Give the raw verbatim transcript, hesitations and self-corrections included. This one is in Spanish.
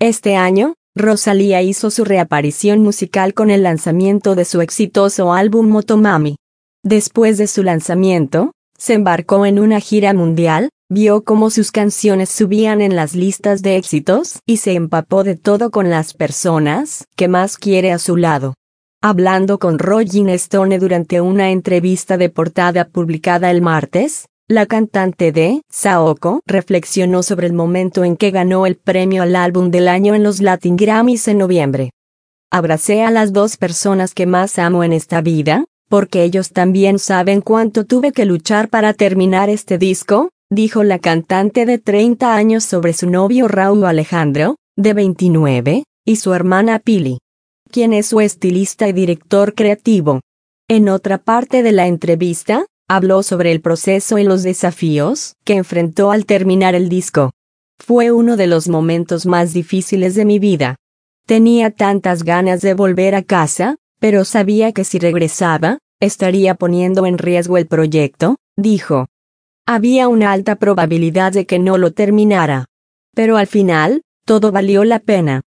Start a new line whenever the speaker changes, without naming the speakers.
Este año, Rosalía hizo su reaparición musical con el lanzamiento de su exitoso álbum Motomami. Después de su lanzamiento, se embarcó en una gira mundial, vio cómo sus canciones subían en las listas de éxitos y se empapó de todo con las personas que más quiere a su lado. Hablando con Rolling Stone durante una entrevista de portada publicada el martes, la cantante de Saoko reflexionó sobre el momento en que ganó el premio al álbum del año en los Latin Grammys en noviembre. Abracé a las dos personas que más amo en esta vida, porque ellos también saben cuánto tuve que luchar para terminar este disco, dijo la cantante de treinta años sobre su novio Rauw Alejandro, de veintinueve, y su hermana Pili, quien es su estilista y director creativo. En otra parte de la entrevista, habló sobre el proceso y los desafíos que enfrentó al terminar el disco. Fue uno de los momentos más difíciles de mi vida. Tenía tantas ganas de volver a casa, pero sabía que si regresaba, estaría poniendo en riesgo el proyecto, dijo. Había una alta probabilidad de que no lo terminara. Pero al final, todo valió la pena.